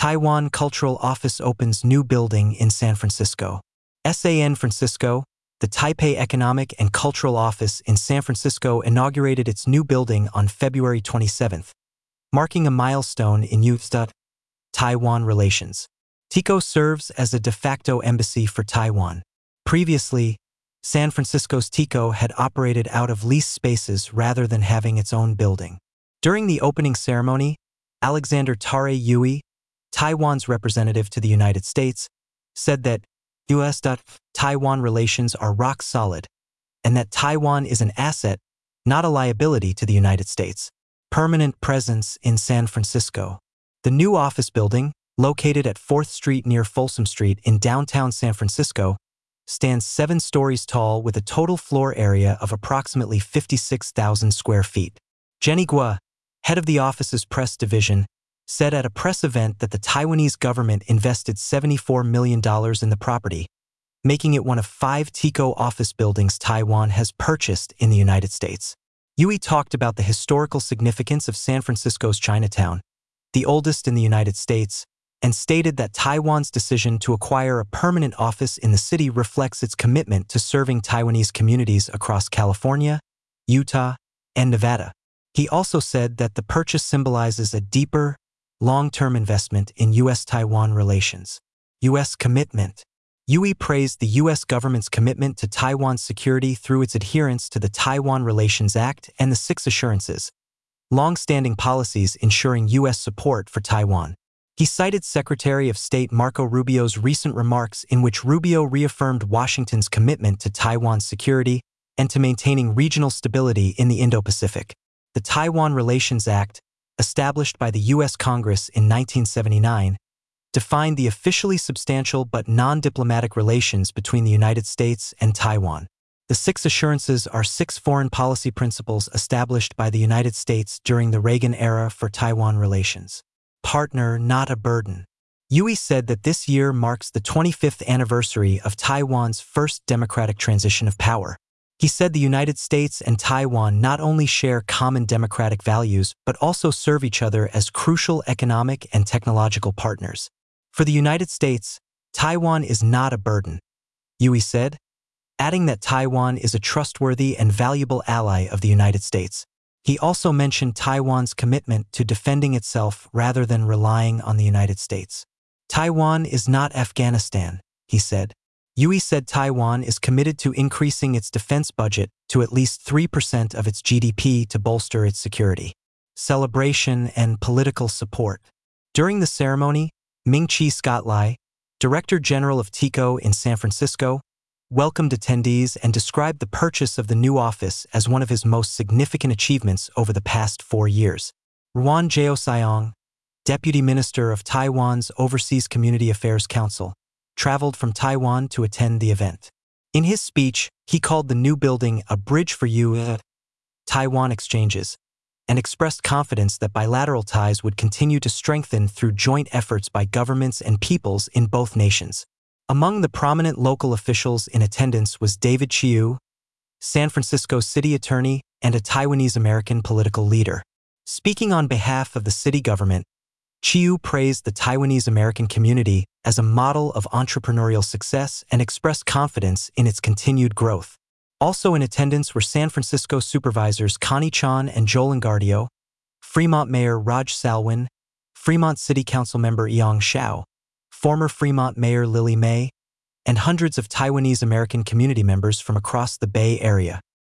Taiwan Cultural Office opens new building in San Francisco. San Francisco, the Taipei Economic and Cultural Office in San Francisco inaugurated its new building on February 27th, marking a milestone in U.S.-Taiwan relations. TICO serves as a de facto embassy for Taiwan. Previously, San Francisco's TICO had operated out of leased spaces rather than having its own building. During the opening ceremony, Alexander Tare Yui, Taiwan's representative to the United States, said that U.S.-Taiwan relations are rock solid and that Taiwan is an asset, not a liability to the United States. Permanent presence in San Francisco. The new office building, located at 4th Street near Folsom Street in downtown San Francisco, stands 7 stories tall with a total floor area of approximately 56,000 square feet. Jenny Guo, head of the office's press division, said at a press event that the Taiwanese government invested $74 million in the property, making it one of 5 TICO office buildings Taiwan has purchased in the United States. Yui talked about the historical significance of San Francisco's Chinatown, the oldest in the United States, and stated that Taiwan's decision to acquire a permanent office in the city reflects its commitment to serving Taiwanese communities across California, Utah, and Nevada. He also said that the purchase symbolizes a deeper, long-term investment in U.S.-Taiwan relations. U.S. commitment. Yui praised the U.S. government's commitment to Taiwan's security through its adherence to the Taiwan Relations Act and the 6 Assurances, long-standing policies ensuring U.S. support for Taiwan. He cited Secretary of State Marco Rubio's recent remarks in which Rubio reaffirmed Washington's commitment to Taiwan's security and to maintaining regional stability in the Indo-Pacific. The Taiwan Relations Act, established by the U.S. Congress in 1979, defined the officially substantial but non-diplomatic relations between the United States and Taiwan. The 6 Assurances are 6 foreign policy principles established by the United States during the Reagan era for Taiwan relations. Partner, not a burden. Yui said that this year marks the 25th anniversary of Taiwan's first democratic transition of power. He said the United States and Taiwan not only share common democratic values but also serve each other as crucial economic and technological partners. For the United States, Taiwan is not a burden, Yui said, adding that Taiwan is a trustworthy and valuable ally of the United States. He also mentioned Taiwan's commitment to defending itself rather than relying on the United States. Taiwan is not Afghanistan, he said. Yui said Taiwan is committed to increasing its defense budget to at least 3% of its GDP to bolster its security. Celebration and political support. During the ceremony, Ming-Chi Scott Lai, Director General of TICO in San Francisco, welcomed attendees and described the purchase of the new office as one of his most significant achievements over the past 4 years. Ruan Jao-Siong, Deputy Minister of Taiwan's Overseas Community Affairs Council, traveled from Taiwan to attend the event. In his speech, he called the new building a bridge for U.S.-Taiwan exchanges and expressed confidence that bilateral ties would continue to strengthen through joint efforts by governments and peoples in both nations. Among the prominent local officials in attendance was David Chiu, San Francisco City Attorney and a Taiwanese-American political leader. Speaking on behalf of the city government, Chiu praised the Taiwanese-American community as a model of entrepreneurial success and expressed confidence in its continued growth. Also in attendance were San Francisco supervisors Connie Chan and Joel Engardio, Fremont Mayor Raj Salwin, Fremont City Council member Yang Xiao, former Fremont Mayor Lily May, and hundreds of Taiwanese-American community members from across the Bay Area.